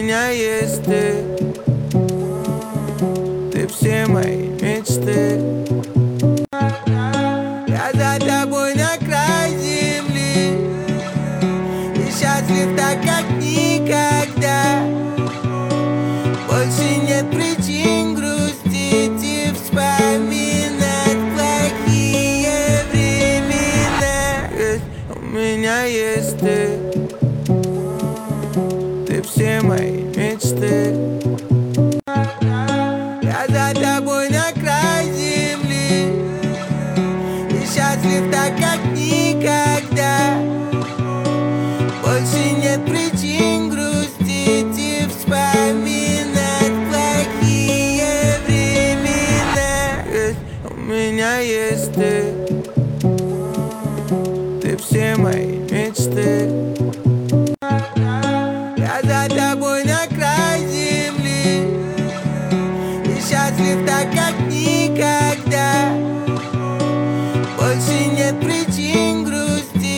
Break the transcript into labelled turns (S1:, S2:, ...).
S1: меня есть ты. Ты все мои мечты. Я за тобой на край земли и счастлив так, как никогда. Больше нет причин грустить и вспоминать плохие времена. Ведь у меня есть ты. Ты все мои мечты. Я за тобой на край земли и счастлив так, как никогда. Больше нет причин грустить и вспоминать плохие времена. Ведь у меня есть ты. Ты все мои мечты. Я за тобой на край земли и счастлив так, как никогда.